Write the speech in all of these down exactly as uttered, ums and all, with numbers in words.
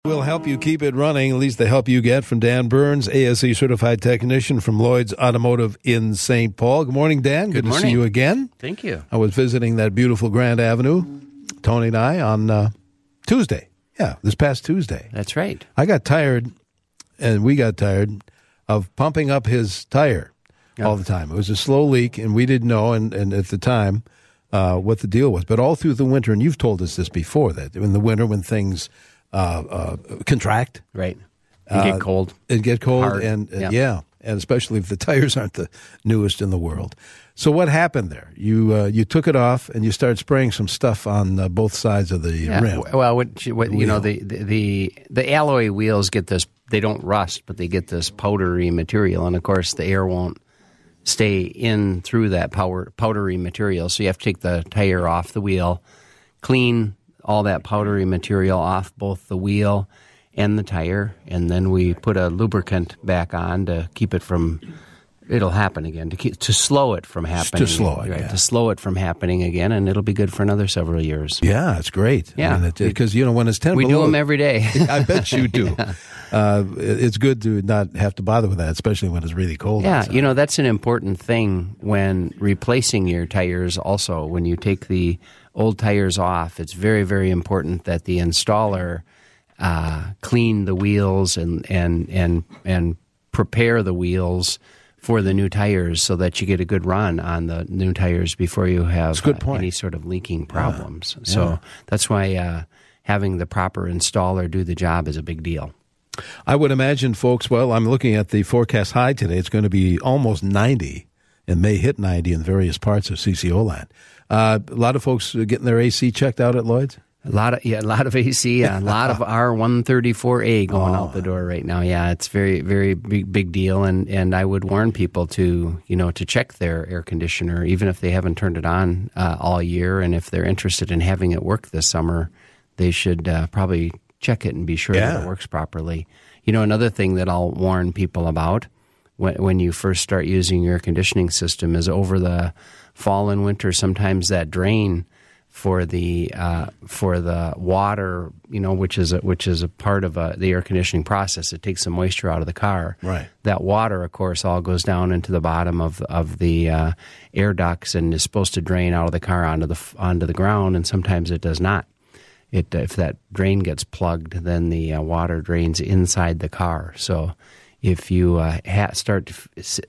We'll help you keep it running, at least the help you get from Dan Burns, A S E certified technician from Lloyd's Automotive in Saint Paul. Good morning, Dan. Good, Good morning. to see you again. Thank you. I was visiting that beautiful Grand Avenue, Tony and I, on uh, Tuesday. Yeah, this past Tuesday. That's right. I got tired, and we got tired, of pumping up his tire yeah. all the time. It was a slow leak, and we didn't know, and, and at the time, uh, what the deal was. But all through the winter, and you've told us this before, that in the winter when things uh, uh, contract. Right. And get uh, cold. And get cold, Hard. and, and yeah. yeah, and especially if the tires aren't the newest in the world. So what happened there? You uh, you took it off and you started spraying some stuff on uh, both sides of the yeah. rim. Well, what, what you know, the, the the the alloy wheels get this. They don't rust, but they get this powdery material, and of course, the air won't stay in through that power, powdery material. So you have to take the tire off the wheel, clean all that powdery material off both the wheel and the tire, and then we put a lubricant back on to keep it from. It'll happen again to keep, to slow it from happening. To slow it, right, yeah. to slow it from happening again, and it'll be good for another several years. Yeah, it's great. Yeah, because you know when it's ten, we below, do them every day. I bet you do. yeah. Uh, it's good to not have to bother with that, especially when it's really cold. Yeah, outside. you know that's an important thing when replacing your tires. Also, when you take the old tires off, it's very, very important that the installer uh, clean the wheels and and and and prepare the wheels for the new tires so that you get a good run on the new tires before you have good uh, point. any sort of leaking problems. Yeah. So Yeah. that's why uh, having the proper installer do the job is a big deal. I would imagine, folks, well, I'm looking at the forecast high today. It's going to be almost ninety and may hit ninety in various parts of C C O land. Uh, a lot of folks are getting their A C checked out at Lloyd's? A lot of yeah, a lot of A C, a lot of R one thirty-four A going oh. out the door right now. Yeah, it's very very big big deal, and, and I would warn people to you know to check their air conditioner even if they haven't turned it on uh, all year, and if they're interested in having it work this summer, they should uh, probably check it and be sure yeah. that it works properly. You know, another thing that I'll warn people about when when you first start using your air conditioning system is over the fall and winter. Sometimes that drain for the uh, for the water, you know, which is a, which is a part of a, the air conditioning process. It takes some moisture out of the car. Right. That water, of course, all goes down into the bottom of of the uh, air ducts and is supposed to drain out of the car onto the onto the ground. And sometimes it does not. It if that drain gets plugged, then the uh, water drains inside the car. So if you uh, ha- start to f-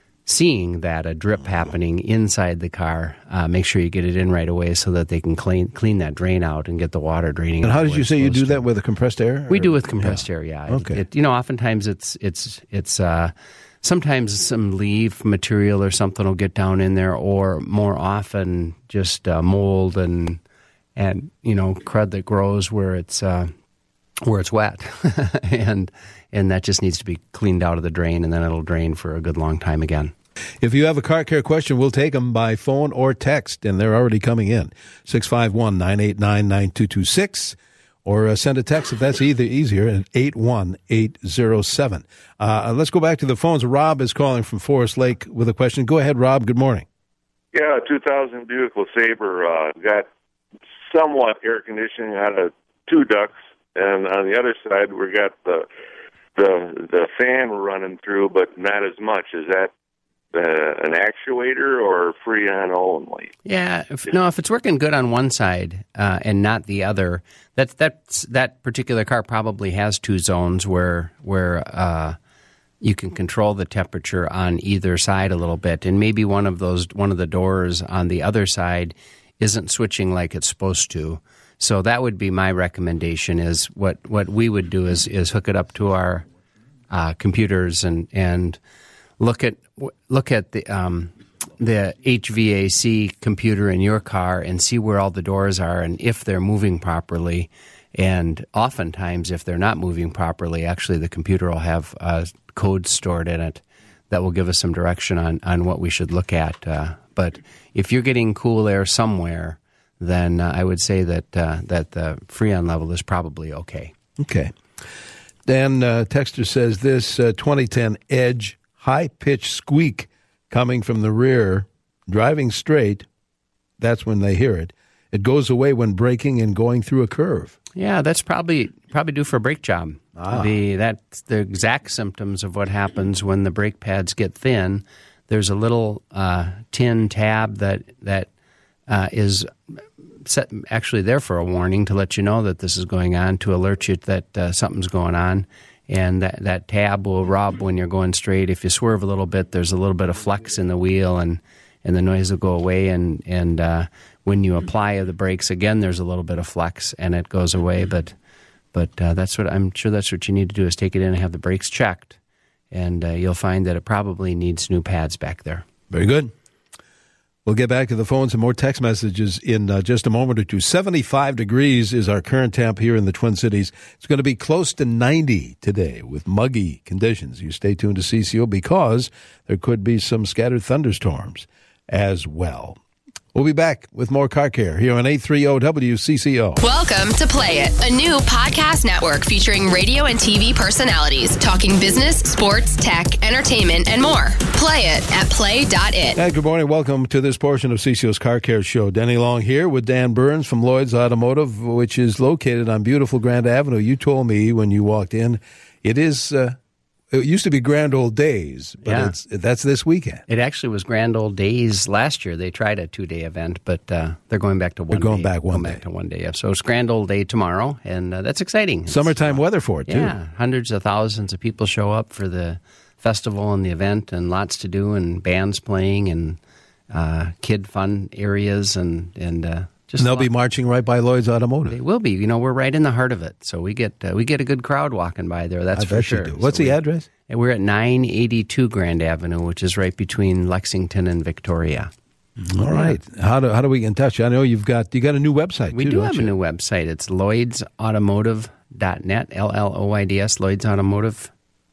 seeing that a drip happening inside the car, uh, make sure you get it in right away so that they can clean clean that drain out and get the water draining. And out how did you say you do to. that with a compressed air? We or? do with compressed yeah. air, yeah. Okay. It, it, you know, oftentimes it's it's it's uh, sometimes some leaf material or something will get down in there, or more often just uh, mold and and you know crud that grows where it's uh, where it's wet, and and that just needs to be cleaned out of the drain, and then it'll drain for a good long time again. If you have a car care question, we'll take them by phone or text, and they're already coming in. six five one, nine eight nine, nine two two six, or uh, send a text if that's either easier at eight one eight zero seven. Uh, let's go back to the phones. Rob is calling from Forest Lake with a question. Go ahead, Rob. Good morning. Yeah, two thousand Buick LeSabre uh, got somewhat air conditioning out of two ducts, and on the other side we got the the the fan running through, but not as much. Is that Uh, an actuator or Freon only? Yeah, if, no. If it's working good on one side uh, and not the other, that that's that particular car probably has two zones where where uh, you can control the temperature on either side a little bit, and maybe one of those one of the doors on the other side isn't switching like it's supposed to. So that would be my recommendation. Is what what we would do is is hook it up to our uh, computers and and. Look at look at the um, the H V A C computer in your car and see where all the doors are and if they're moving properly. And oftentimes, if they're not moving properly, actually the computer will have uh, code stored in it that will give us some direction on, on what we should look at. Uh, but if you're getting cool air somewhere, then uh, I would say that uh, that the Freon level is probably okay. Okay. Dan uh, Texter says this uh, twenty ten Edge high-pitched squeak coming from the rear, driving straight, that's when they hear it. It goes away when braking and going through a curve. Yeah, that's probably probably due for a brake job. Ah. The that's the exact symptoms of what happens when the brake pads get thin. There's a little uh, tin tab that that uh, is set, actually there for a warning to let you know that this is going on, to alert you that uh, something's going on. And that, that tab will rub when you're going straight. If you swerve a little bit, there's a little bit of flex in the wheel, and, and the noise will go away. And, and uh, when you apply the brakes again, there's a little bit of flex, and it goes away. But but uh, that's what I'm sure that's what you need to do, is take it in and have the brakes checked, and uh, you'll find that it probably needs new pads back there. Very good. We'll get back to the phones and more text messages in uh, just a moment or two. seventy-five degrees is our current temp here in the Twin Cities. It's going to be close to ninety today with muggy conditions. You stay tuned to C C O because there could be some scattered thunderstorms as well. We'll be back with more Car Care here on eight thirty W C C O. Welcome to Play It, a new podcast network featuring radio and T V personalities talking business, sports, tech, entertainment, and more. Play it at play dot it. And good morning. Welcome to this portion of C C O's Car Care Show. Denny Long here with Dan Burns from Lloyd's Automotive, which is located on beautiful Grand Avenue. You told me when you walked in, it is... Uh, It used to be Grand Old Days, but yeah. it's, that's this weekend. It actually was Grand Old Days last year. They tried a two-day event, but uh, they're going back to one they're going day. back one going day. back to one day. Yeah. So it's Grand Old Day tomorrow, and uh, that's exciting. Summertime it's, uh, weather for it, too. Yeah, hundreds of thousands of people show up for the festival and the event, and lots to do, and bands playing, and uh, kid fun areas, and, and uh, just and they'll be marching right by Lloyd's Automotive. They will be. You know, we're right in the heart of it, so we get uh, we get a good crowd walking by there. That's I for bet sure. You do. What's so the we, address? And we're at nine eighty-two Grand Avenue, which is right between Lexington and Victoria. All right. How do how do we get in touch? I know you've got you got a new website. We too, do have you? a new website. It's lloyds automotive dot net, L L O I D S, lloyds automotive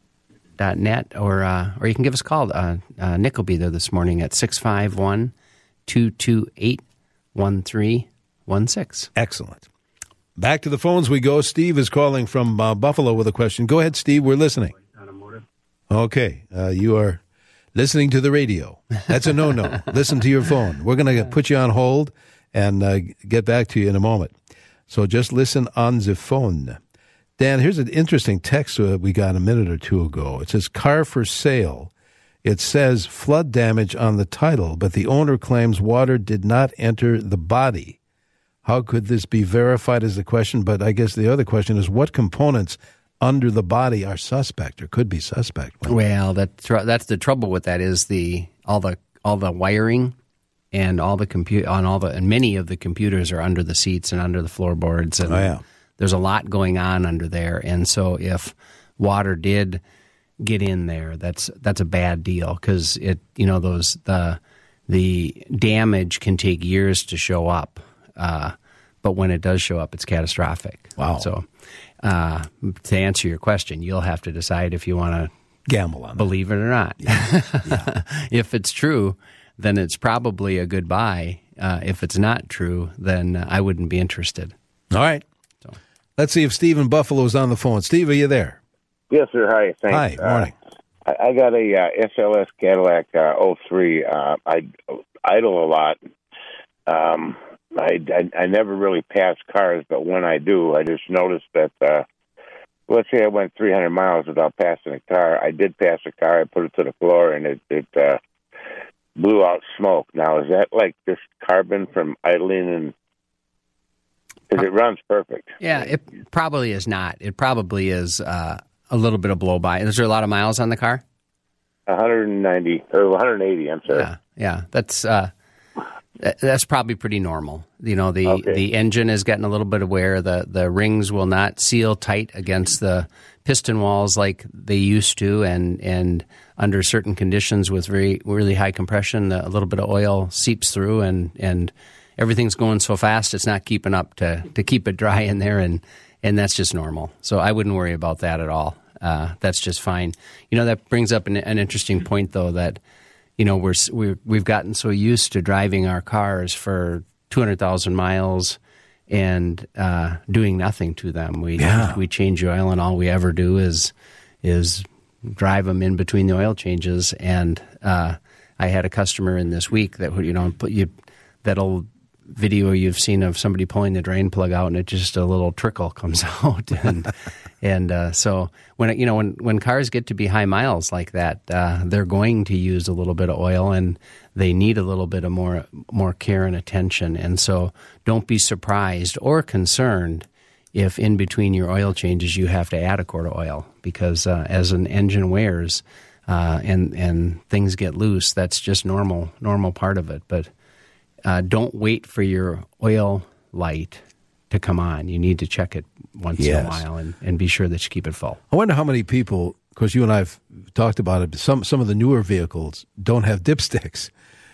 dot net, or uh, or you can give us a call. Uh, uh, Nick will be there this morning at six five one, two two eight, one three one six. Excellent. Back to the phones we go. Steve is calling from uh, Buffalo with a question. Go ahead, Steve. We're listening. Okay. Uh, you are listening to the radio. That's a no-no. Listen to your phone. We're going to put you on hold and uh, get back to you in a moment. So just listen on the phone. Dan, here's an interesting text uh, we got a minute or two ago. It says, car for sale. It says flood damage on the title, but the owner claims water did not enter the body. How could this be verified is the question, but I guess the other question is what components under the body are suspect or could be suspect? Well, that's that's the trouble with that is the all the all the wiring and all the compute on all the and many of the computers are under the seats and under the floorboards, and oh, yeah. there's a lot going on under there. And so if water did get in there, that's that's a bad deal because it you know those the the damage can take years to show up. Uh, but when it does show up, it's catastrophic. Wow. So uh, to answer your question, you'll have to decide if you want to gamble on believe it, it or not. Yeah. Yeah. If it's true, then it's probably a good buy. Uh, if it's not true, then uh, I wouldn't be interested. All right. So. Let's see if Steve in Buffalo is on the phone. Steve, are you there? Yes, sir. Hi. Thanks. Hi. Morning. Uh, I, I got a uh, S L S Cadillac uh, oh three. Uh, I idle a lot. Um I, I, I never really pass cars, but when I do, I just noticed that, uh, let's say I went three hundred miles without passing a car. I did pass a car. I put it to the floor, and it, it uh, blew out smoke. Now, is that like just carbon from idling? And because it runs perfect. Yeah, it probably is not. It probably is uh, a little bit of blow-by. Is there a lot of miles on the car? one hundred ninety, or one hundred eighty, I'm sorry. Yeah, yeah. That's... Uh, That's probably pretty normal. You know, the, okay. the engine is getting a little bit of wear. The the rings will not seal tight against the piston walls like they used to, and and under certain conditions with very really high compression, a little bit of oil seeps through, and, and everything's going so fast it's not keeping up to, to keep it dry in there, and, and that's just normal. So I wouldn't worry about that at all. Uh, that's just fine. You know, that brings up an, an interesting point, though, that you know, we're, we're, we've gotten so used to driving our cars for two hundred thousand miles and uh, doing nothing to them. We yeah. we change the oil, and all we ever do is is drive them in between the oil changes. And uh, I had a customer in this week that you know put you that'll video you've seen of somebody pulling the drain plug out and it just a little trickle comes out. And and uh, so when you know when, when cars get to be high miles like that, uh, they're going to use a little bit of oil and they need a little bit of more more care and attention. And so don't be surprised or concerned if in between your oil changes you have to add a quart of oil, because uh, as an engine wears uh, and and things get loose, that's just normal normal part of it. But uh, don't wait for your oil light to come on. You need to check it once Yes. in a while and, and be sure that you keep it full. I wonder how many people, because you and I have talked about it, some some of the newer vehicles don't have dipsticks,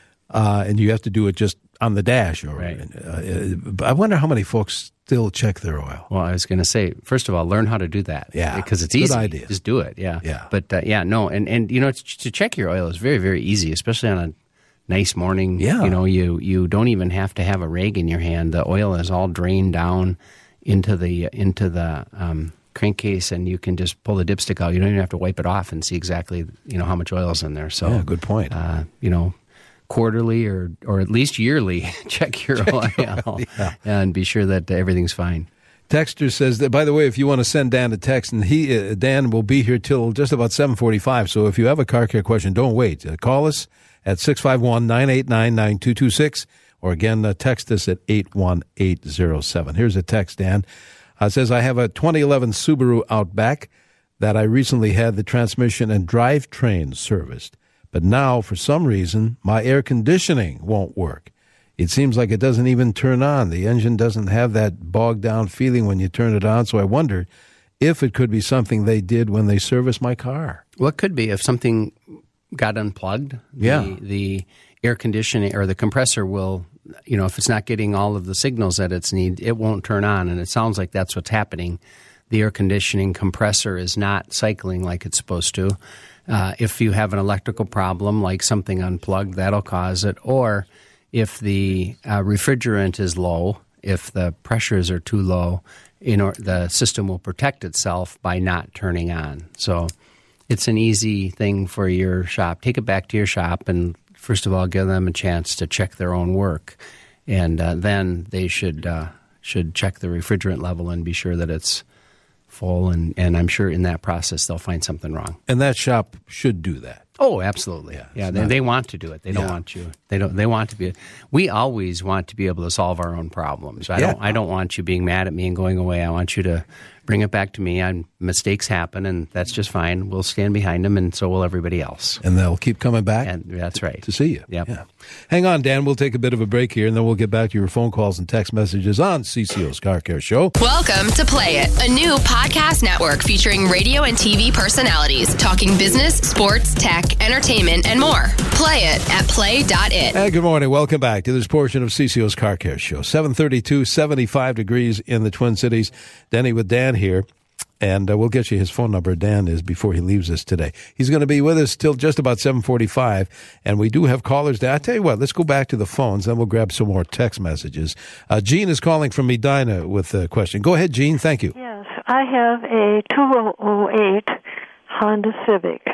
uh, and you have to do it just on the dash. Or, Right. uh, I wonder how many folks still check their oil. Well, I was going to say, first of all, learn how to do that. Yeah. Because it's Good easy. idea. Just do it. Yeah. Yeah. But uh, yeah, no, and and you know, t- to check your oil is very very easy, especially on a nice morning. Yeah. You know, you you don't even have to have a rag in your hand. The oil is all drained down into the into the um, crankcase, and you can just pull the dipstick out. You don't even have to wipe it off and see exactly you know how much oil is in there. So Yeah, good point. Uh, you know, quarterly or or at least yearly, check your oil yeah. and be sure that everything's fine. Texter says that, by the way, if you want to send Dan a text, and he uh, Dan will be here till just about seven forty-five, so if you have a car care question, don't wait. Uh, call us at six five one, nine eight nine, nine two two six, or again, uh, text us at eight one eight zero seven. Here's a text, Dan. Uh, it says, I have a twenty eleven Subaru Outback that I recently had the transmission and drivetrain serviced, but now, for some reason, my air conditioning won't work. It seems like it doesn't even turn on. The engine doesn't have that bogged down feeling when you turn it on, so I wondered if it could be something they did when they serviced my car. Well, it could be if something got unplugged. Yeah. The, the air conditioning or the compressor will, you know, if it's not getting all of the signals that it's need, it won't turn on. And it sounds like that's what's happening. The air conditioning compressor is not cycling like it's supposed to. Uh, if you have an electrical problem, like something unplugged, that'll cause it. Or if the uh, refrigerant is low, if the pressures are too low, you know, the system will protect itself by not turning on. So it's an easy thing for your shop. Take it back to your shop and, first of all, give them a chance to check their own work. And uh, then they should uh, should check the refrigerant level and be sure that it's full. And, and I'm sure in that process they'll find something wrong. And that shop should do that. Oh, absolutely. Yeah, Yeah, it's they, not- they want to do it. They don't Yeah. want you. They don't. They want to be. We always want to be able to solve our own problems. I Yeah. don't. I don't want you being mad at me and going away. I want you to bring it back to me. I'm, mistakes happen, and that's just fine. We'll stand behind them, and so will everybody else. And they'll keep coming back And that's right. to see you. Yep. Yeah. Hang on, Dan. We'll take a bit of a break here, and then we'll get back to your phone calls and text messages on C C O's Car Care Show. Welcome to Play It, a new podcast network featuring radio and T V personalities talking business, sports, tech, entertainment, and more. Play it at play dot it. Hey, good morning. Welcome back to this portion of C C O's Car Care Show. seven thirty-two, seventy-five degrees in the Twin Cities. Denny with Dan here. And uh, we'll get you his phone number. Dan is before he leaves us today. He's going to be with us till just about seven forty-five. And we do have callers. I tell you what, let's go back to the phones. Then we'll grab some more text messages. Uh, Gene is calling from Medina with a question. Go ahead, Gene. Thank you. Yes, I have a two thousand eight Honda Civic,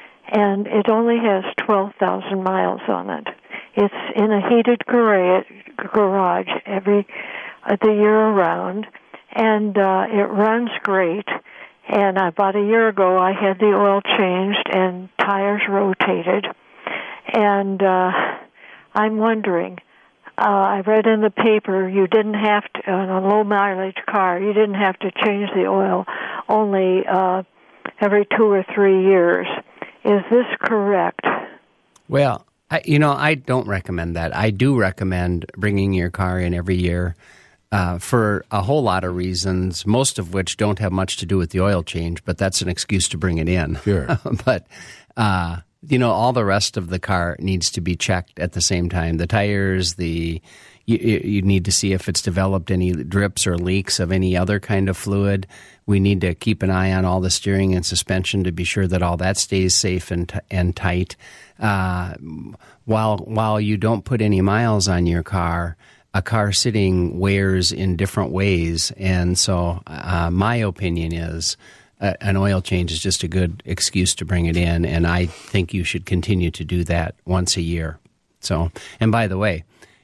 and it only has twelve thousand miles on it. It's in a heated garage, garage every uh, the year around, and uh, it runs great. And about a year ago, I had the oil changed and tires rotated, and uh, I'm wondering. Uh, I read in the paper you didn't have to, on a low mileage car, you didn't have to change the oil only uh, every two or three years. Is this correct? Well, I, you know, I don't recommend that. I do recommend bringing your car in every year uh, for a whole lot of reasons, most of which don't have much to do with the oil change, but that's an excuse to bring it in. Sure. But, uh, you know, all the rest of the car needs to be checked at the same time. The tires, the you, you need to see if it's developed any drips or leaks of any other kind of fluid. We need to keep an eye on all the steering and suspension to be sure that all that stays safe and t- and tight. Uh, while while you don't put any miles on your car, a car sitting wears in different ways, and so uh, my opinion is uh, an oil change is just a good excuse to bring it in, and I think you should continue to do that once a year. So, and by the way,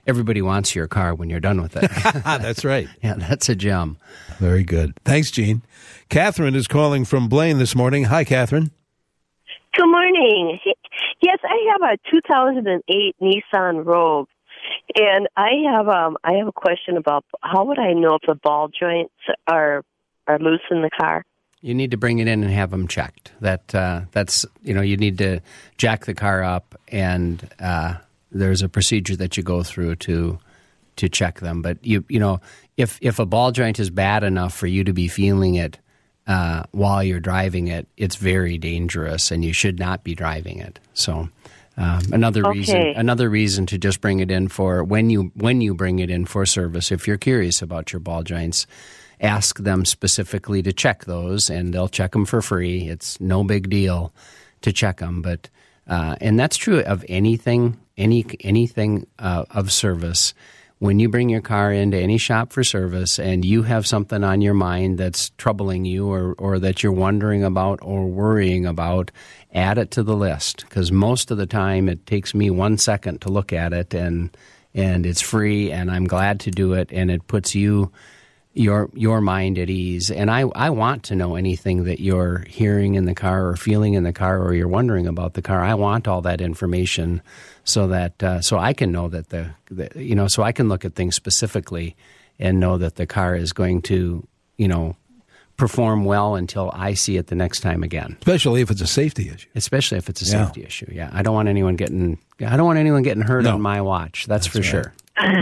everybody wants your car when you're done with it. That's right. Yeah, that's a gem. Very good. Thanks, Gene. Catherine is calling from Blaine this morning. Hi, Catherine. Good morning. Yes, I have a two thousand eight Nissan Rogue, and I have um I have a question about how would I know if the ball joints are are loose in the car? You need to bring it in and have them checked. That uh, that's you know you need to jack the car up, and uh, there's a procedure that you go through to to check them. But you you know if if a ball joint is bad enough for you to be feeling it uh, while you're driving it, it's very dangerous, and you should not be driving it. So um, another Okay. reason another reason to just bring it in for when you when you bring it in for service. If you're curious about your ball joints, ask them specifically to check those, and they'll check them for free. It's no big deal to check them, but uh, and that's true of anything, any anything uh, of service. When you bring your car into any shop for service, and you have something on your mind that's troubling you, or or that you're wondering about or worrying about, add it to the list, because most of the time it takes me one second to look at it, and and it's free, and I'm glad to do it, and it puts you. your your mind at ease. And I, I want to know anything that you're hearing in the car or feeling in the car or you're wondering about the car. I want all that information so that uh, so I can know that the, the you know so I can look at things specifically and know that the car is going to you know perform well until I see it the next time again. Especially if it's a safety issue. Especially if it's a Yeah. safety issue. Yeah, I don't want anyone getting I don't want anyone getting hurt No. on my watch. That's, That's for right. sure.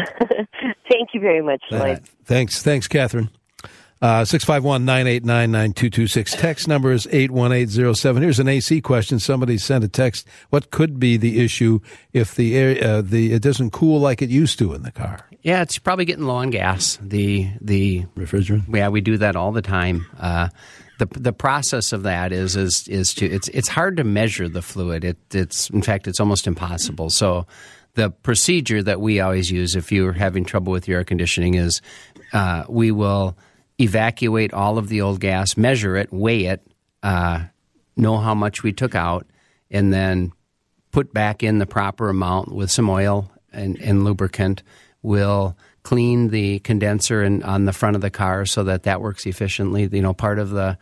Thank you very much, Lloyd. Thanks, thanks, Catherine. Uh, six five one, nine eight nine, nine two two six. Text number is eight one eight zero seven. Here's an A C question. Somebody sent a text. What could be the issue if the air, uh, the it doesn't cool like it used to in the car? Yeah, it's probably getting low on gas. The the Refrigerant? Yeah, we do that all the time. Uh, the the process of that is is is to it's it's hard to measure the fluid. It it's in fact it's almost impossible. So the procedure that we always use if you're having trouble with your air conditioning is uh, we will evacuate all of the old gas, measure it, weigh it, uh, know how much we took out, and then put back in the proper amount with some oil and, and lubricant. We'll clean the condenser and on the front of the car so that that works efficiently. You know, part of the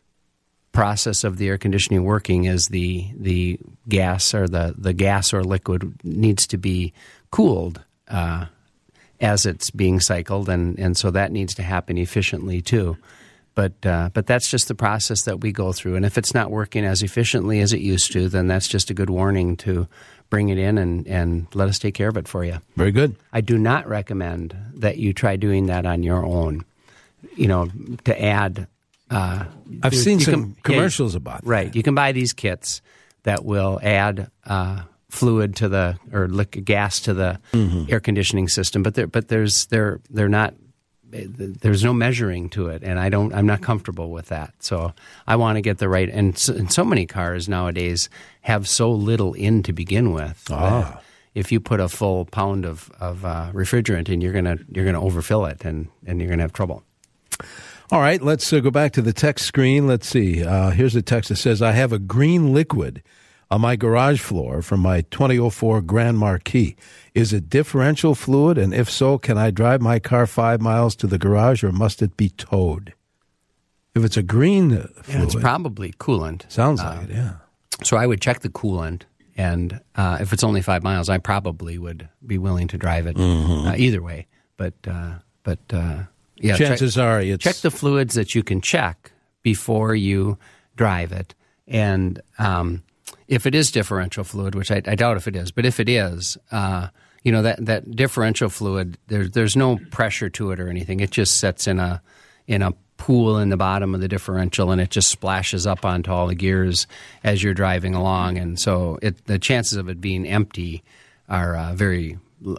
process of the air conditioning working is the the gas or the, the gas or liquid needs to be cooled uh, as it's being cycled, and, and so that needs to happen efficiently too. But uh, but that's just the process that we go through. And if it's not working as efficiently as it used to, then that's just a good warning to bring it in and, and let us take care of it for you. Very good. I do not recommend that you try doing that on your own, you know, to add. Uh, I've you- seen you some can- commercials yeah, about that. Right. You can buy these kits that will add uh, fluid to the or liquid gas to the Mm-hmm. air conditioning system, but there, but there's they're they're not. There's no measuring to it, and I don't. I'm not comfortable with that. So I want to get the right. And so, and so many cars nowadays have so little in to begin with. Ah. that If you put a full pound of of uh, refrigerant in, you're gonna you're gonna overfill it, and and you're gonna have trouble. All right, let's uh, go back to the text screen. Let's see. Uh, here's a text that says, I have a green liquid on my garage floor from my twenty oh four Grand Marquis. Is it differential fluid? And if so, can I drive my car five miles to the garage or must it be towed? If it's a green uh, Yeah, fluid, it's probably coolant. sounds like it, yeah. So I would check the coolant, and uh, if it's only five miles, I probably would be willing to drive it Mm-hmm. uh, either way. But but uh, but uh, yeah, check- Chances are it's... check the fluids that you can check before you drive it. And um, if it is differential fluid, which I, I doubt if it is, but if it is, uh, you know, that, that differential fluid, there, there's no pressure to it or anything. It just sets in a in a pool in the bottom of the differential, and it just splashes up onto all the gears as you're driving along. And so it, the chances of it being empty are uh, very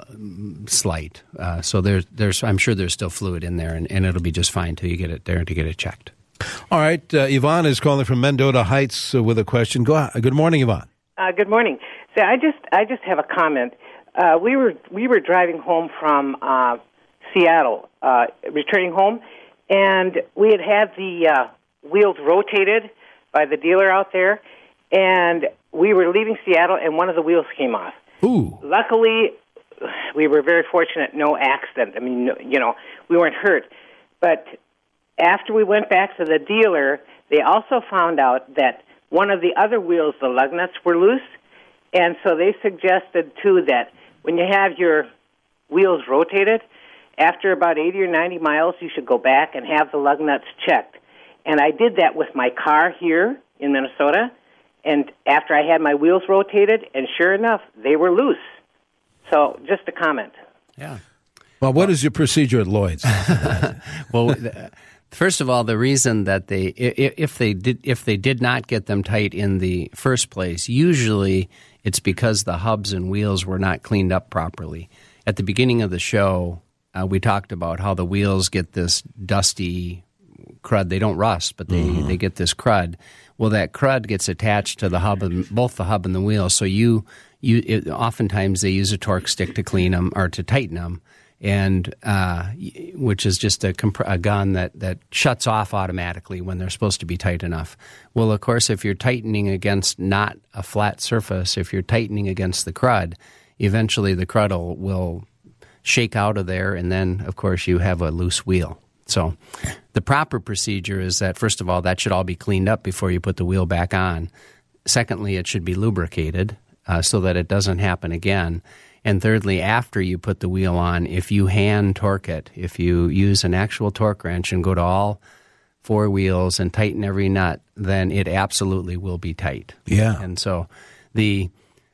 slight. Uh, so there's, there's, I'm sure there's still fluid in there, and, and it'll be just fine till you get it there to get it checked. All right, uh, Yvonne is calling from Mendota Heights uh, with a question. Go ahead. Good morning, Yvonne. Uh, good morning. So I just I just have a comment. Uh, we were we were driving home from uh, Seattle, uh, returning home, and we had had the uh, wheels rotated by the dealer out there, and we were leaving Seattle, and one of the wheels came off. Ooh. Luckily, we were very fortunate, no accident. I mean, no, you know, we weren't hurt. But after we went back to the dealer, they also found out that one of the other wheels, the lug nuts, were loose. And so they suggested, too, that when you have your wheels rotated, after about eighty or ninety miles, you should go back and have the lug nuts checked. And I did that with my car here in Minnesota. And after I had my wheels rotated, and sure enough, they were loose. So just a comment. Yeah. Well, what is your procedure at Lloyd's? Well, first of all, the reason that they, if they did, if they did not get them tight in the first place, usually it's because the hubs and wheels were not cleaned up properly. At the beginning of the show, uh, we talked about how the wheels get this dusty crud. They don't rust, but they, mm-hmm. they get this crud. Well, that crud gets attached to the hub, and both the hub and the wheel. So you, you, it, oftentimes they use a torque stick to clean them or to tighten them, and uh, which is just a, comp- a gun that, that shuts off automatically when they're supposed to be tight enough. Well, of course, if you're tightening against not a flat surface, if you're tightening against the crud, eventually the crud will, will shake out of there, and then, of course, you have a loose wheel. So the proper procedure is that, first of all, that should all be cleaned up before you put the wheel back on. Secondly, it should be lubricated uh, so that it doesn't happen again. And thirdly, after you put the wheel on, if you hand torque it, if you use an actual torque wrench and go to all four wheels and tighten every nut, then it absolutely will be tight. Yeah. And so the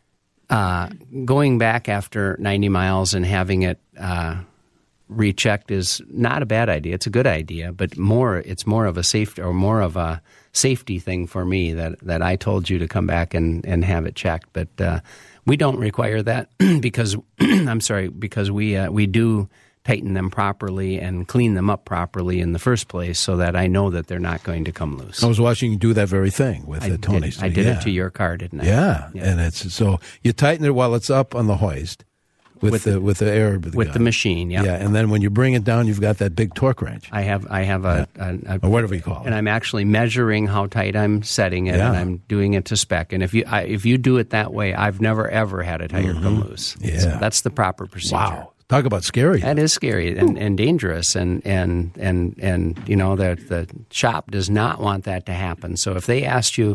uh, going back after ninety miles and having it uh, rechecked is not a bad idea. It's a good idea, but more it's more of a safety or more of a safety thing for me that, that I told you to come back and, and have it checked. But uh, we don't require that because I'm sorry because we uh, we do tighten them properly and clean them up properly in the first place, so that I know that they're not going to come loose. I was watching you do that very thing with the Tony's. I did yeah. it to your car, didn't I? Yeah. yeah, and it's so you tighten it while it's up on the hoist. With, with the with the air with gun. the machine, yeah, yeah, and then when you bring it down, you've got that big torque wrench. I have I have a, yeah. a, a or whatever you call it, and I'm actually measuring how tight I'm setting it, yeah. and I'm doing it to spec. And if you I, if you do it that way, I've never ever had a tire mm-hmm. come loose. Yeah, so that's the proper procedure. Wow, talk about scary. That is scary and, and dangerous, and and and and you know the the shop does not want that to happen. So if they asked you.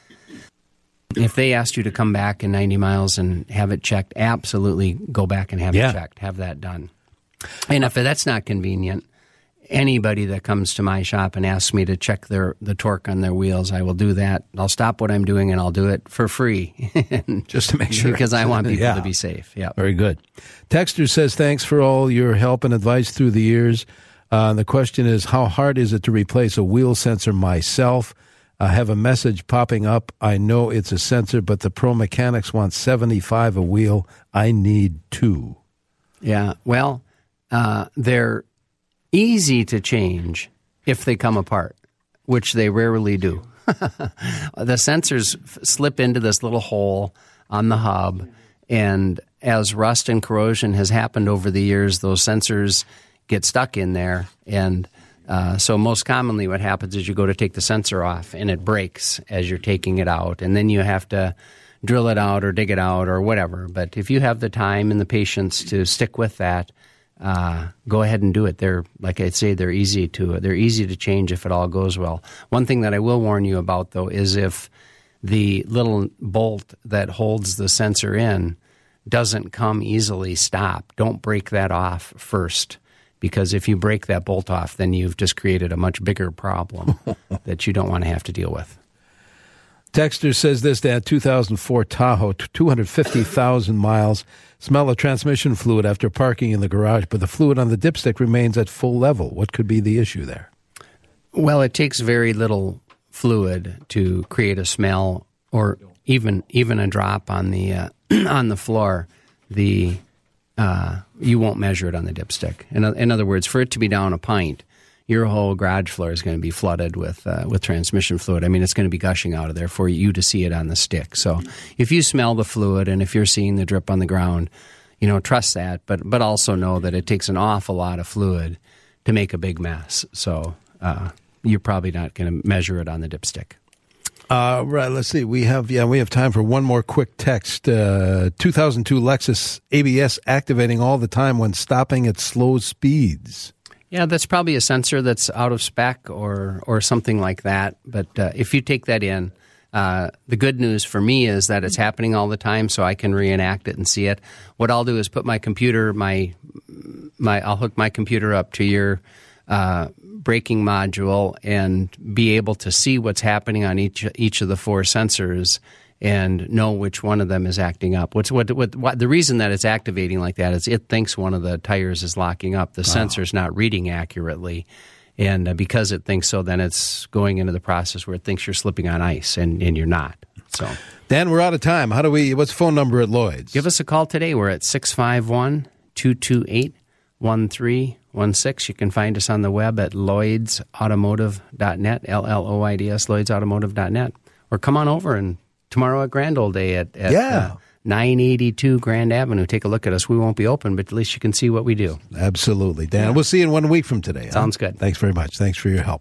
If they asked you to come back in ninety miles and have it checked, absolutely go back and have yeah. it checked. Have that done. And if that's not convenient, anybody that comes to my shop and asks me to check their the torque on their wheels, I will do that. I'll stop what I'm doing and I'll do it for free. Just to make sure. Because I want people yeah. to be safe. Yeah. Very good. Texter says, thanks for all your help and advice through the years. Uh, the question is, how hard is it to replace a wheel sensor myself? I have a message popping up. I know it's a sensor, but the Pro Mechanics want seventy-five a wheel. I need two. Yeah, well, uh, they're easy to change if they come apart, which they rarely do. The sensors f- slip into this little hole on the hub, and as rust and corrosion has happened over the years, those sensors get stuck in there, and Uh, so most commonly what happens is you go to take the sensor off and it breaks as you're taking it out, and then you have to drill it out or dig it out or whatever. But if you have the time and the patience to stick with that, uh, go ahead and do it. They're, like I say, they're easy to they're easy to change if it all goes well. One thing that I will warn you about, though, is if the little bolt that holds the sensor in doesn't come easily stop, don't break that off first. Because if you break that bolt off, then you've just created a much bigger problem that you don't want to have to deal with. Texter says this, Dad, two thousand four Tahoe, two hundred fifty thousand miles, smell of transmission fluid after parking in the garage, but the fluid on the dipstick remains at full level. What could be the issue there? Well, it takes very little fluid to create a smell or even even a drop on the uh, on the floor. The Uh, you won't measure it on the dipstick. In, in other words, for it to be down a pint, your whole garage floor is going to be flooded with uh, with transmission fluid. I mean, it's going to be gushing out of there for you to see it on the stick. So if you smell the fluid and if you're seeing the drip on the ground, you know, trust that. But but also know that it takes an awful lot of fluid to make a big mess. So uh, you're probably not going to measure it on the dipstick. Uh, right, let's see. We have yeah, we have time for one more quick text. Uh, two thousand two Lexus A B S activating all the time when stopping at slow speeds. Yeah, that's probably a sensor that's out of spec or or something like that. But uh, if you take that in, uh, the good news for me is that it's happening all the time, so I can reenact it and see it. What I'll do is put my computer, my my, I'll hook my computer up to your uh, braking module and be able to see what's happening on each each of the four sensors and know which one of them is acting up. What's what, what, what the reason that it's activating like that is it thinks one of the tires is locking up. The oh. sensor's not reading accurately, and uh, because it thinks so, then it's going into the process where it thinks you're slipping on ice, and, and you're not. So, Dan, we're out of time. How do we? What's the phone number at Lloyd's? Give us a call today. We're at six five one, two two eight, one three one six. You can find us on the web at lloyds automotive dot net, L L O I D S, lloyds automotive dot net. Or come on over and tomorrow at Grand Old Day at, at yeah. uh, nine eighty-two Grand Avenue. Take a look at us. We won't be open, but at least you can see what we do. Absolutely. Dan, yeah. We'll see you in one week from today. Sounds huh? good. Thanks very much. Thanks for your help.